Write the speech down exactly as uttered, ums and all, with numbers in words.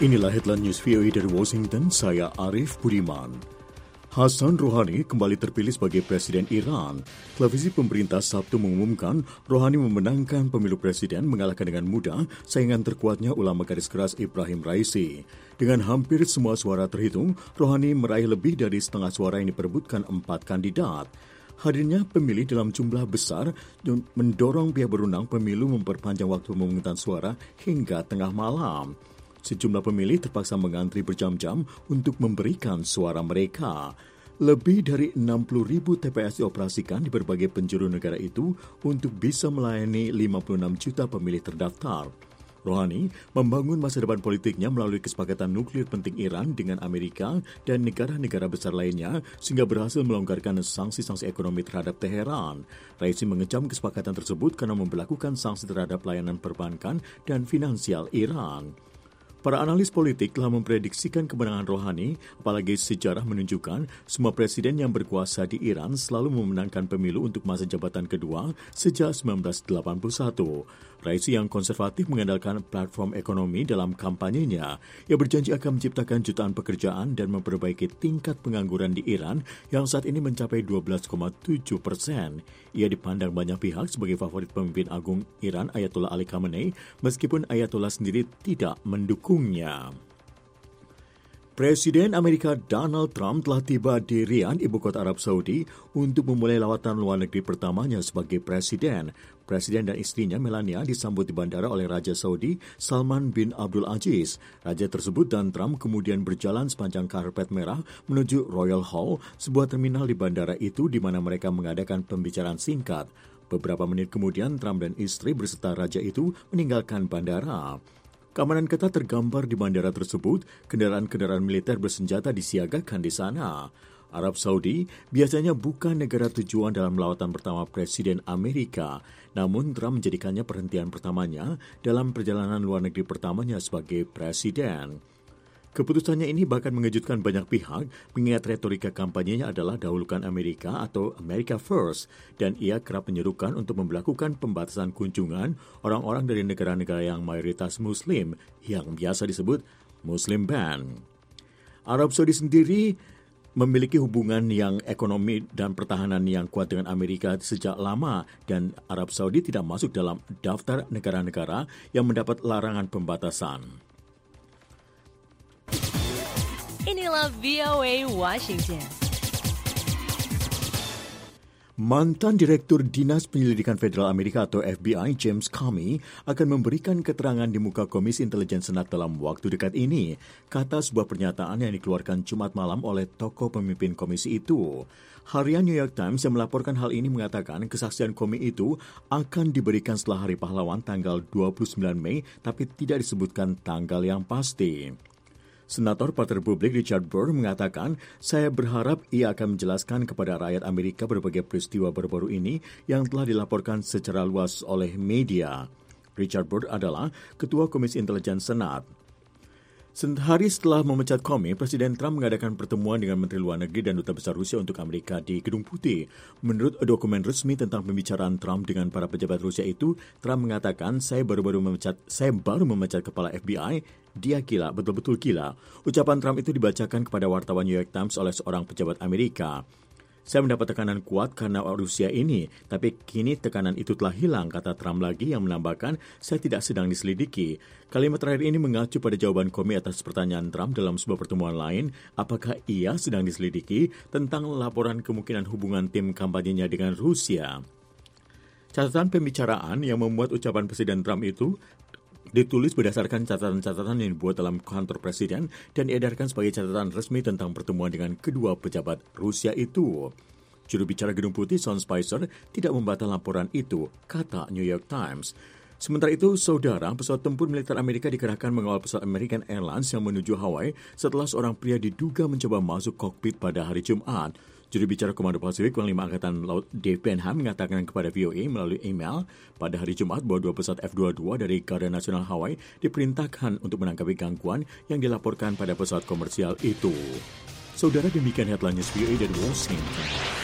Inilah headline news V O A dari Washington, saya Arif Budiman. Hassan Rouhani kembali terpilih sebagai Presiden Iran. Televisi pemerintah Sabtu mengumumkan Rouhani memenangkan pemilu presiden mengalahkan dengan mudah saingan terkuatnya ulama garis keras Ibrahim Raisi. Dengan hampir semua suara terhitung, Rouhani meraih lebih dari setengah suara yang diperebutkan empat kandidat. Hadirnya pemilih dalam jumlah besar mendorong pihak berwenang pemilu memperpanjang waktu pemungutan suara hingga tengah malam. Sejumlah pemilih terpaksa mengantri berjam-jam untuk memberikan suara mereka. Lebih dari enam puluh ribu T P S dioperasikan di berbagai penjuru negara itu untuk bisa melayani lima puluh enam juta pemilih terdaftar. Rouhani membangun masa depan politiknya melalui kesepakatan nuklir penting Iran dengan Amerika dan negara-negara besar lainnya sehingga berhasil melonggarkan sanksi-sanksi ekonomi terhadap Teheran. Raisi mengecam kesepakatan tersebut karena memberlakukan sanksi terhadap layanan perbankan dan finansial Iran. Para analis politik telah memprediksikan kemenangan Rouhani, apalagi sejarah menunjukkan semua presiden yang berkuasa di Iran selalu memenangkan pemilu untuk masa jabatan kedua sejak sembilan belas delapan puluh satu. Raisi yang konservatif mengandalkan platform ekonomi dalam kampanyenya. Ia berjanji akan menciptakan jutaan pekerjaan dan memperbaiki tingkat pengangguran di Iran yang saat ini mencapai dua belas koma tujuh persen. Ia dipandang banyak pihak sebagai favorit pemimpin agung Iran Ayatollah Ali Khamenei, meskipun Ayatollah sendiri tidak mendukungnya. Presiden Amerika Donald Trump telah tiba di Riyadh, ibu kota Arab Saudi, untuk memulai lawatan luar negeri pertamanya sebagai presiden. Presiden dan istrinya Melania disambut di bandara oleh Raja Saudi Salman bin Abdul Aziz. Raja tersebut dan Trump kemudian berjalan sepanjang karpet merah menuju Royal Hall, sebuah terminal di bandara itu di mana mereka mengadakan pembicaraan singkat. Beberapa menit kemudian Trump dan istri berserta Raja itu meninggalkan bandara. Keamanan ketat tergambar di bandara tersebut, kendaraan-kendaraan militer bersenjata disiagakan di sana. Arab Saudi biasanya bukan negara tujuan dalam lawatan pertama Presiden Amerika, namun Trump menjadikannya perhentian pertamanya dalam perjalanan luar negeri pertamanya sebagai presiden. Keputusannya ini bahkan mengejutkan banyak pihak, mengingat retorika kampanyenya adalah dahulukan Amerika atau America First, dan ia kerap menyerukan untuk memberlakukan pembatasan kunjungan orang-orang dari negara-negara yang mayoritas Muslim, yang biasa disebut Muslim Ban. Arab Saudi sendiri memiliki hubungan yang ekonomi dan pertahanan yang kuat dengan Amerika sejak lama, dan Arab Saudi tidak masuk dalam daftar negara-negara yang mendapat larangan pembatasan. Inilah V O A Washington. Mantan Direktur Dinas Penyelidikan Federal Amerika atau F B I James Comey akan memberikan keterangan di muka Komisi Intelijen Senat dalam waktu dekat ini, kata sebuah pernyataan yang dikeluarkan Jumat malam oleh tokoh pemimpin komisi itu. Harian New York Times yang melaporkan hal ini mengatakan kesaksian Comey itu akan diberikan setelah Hari Pahlawan tanggal dua puluh sembilan Mei, tapi tidak disebutkan tanggal yang pasti. Senator Partai Republik Richard Burr mengatakan, saya berharap ia akan menjelaskan kepada rakyat Amerika berbagai peristiwa baru-baru ini yang telah dilaporkan secara luas oleh media. Richard Burr adalah Ketua Komisi Intelijen Senat. Sehari setelah memecat Comey, Presiden Trump mengadakan pertemuan dengan Menteri Luar Negeri dan Duta Besar Rusia untuk Amerika di Gedung Putih. Menurut dokumen resmi tentang pembicaraan Trump dengan para pejabat Rusia itu, Trump mengatakan, saya baru-baru memecat, saya baru memecat kepala F B I, dia gila, betul-betul gila. Ucapan Trump itu dibacakan kepada wartawan New York Times oleh seorang pejabat Amerika. Saya mendapat tekanan kuat karena Rusia ini, tapi kini tekanan itu telah hilang, kata Trump lagi yang menambahkan, saya tidak sedang diselidiki. Kalimat terakhir ini mengacu pada jawaban Comey atas pertanyaan Trump dalam sebuah pertemuan lain, apakah ia sedang diselidiki tentang laporan kemungkinan hubungan tim kampanyenya dengan Rusia. Catatan pembicaraan yang memuat ucapan Presiden Trump itu ditulis berdasarkan catatan-catatan yang dibuat dalam kantor presiden dan diedarkan sebagai catatan resmi tentang pertemuan dengan kedua pejabat Rusia itu. Juru bicara Gedung Putih, Sean Spicer, tidak membantah laporan itu, kata New York Times. Sementara itu, saudara, pesawat tempur militer Amerika dikerahkan mengawal pesawat American Airlines yang menuju Hawaii setelah seorang pria diduga mencoba masuk kokpit pada hari Jumat. Juru bicara Komando Pasifik Panglima Angkatan Laut Dave Benham mengatakan kepada V O A melalui email pada hari Jumat bahwa dua pesawat F dua puluh dua dari Garda Nasional Hawaii diperintahkan untuk menanggapi gangguan yang dilaporkan pada pesawat komersial itu. Saudara, demikian headline news V O A dari Washington.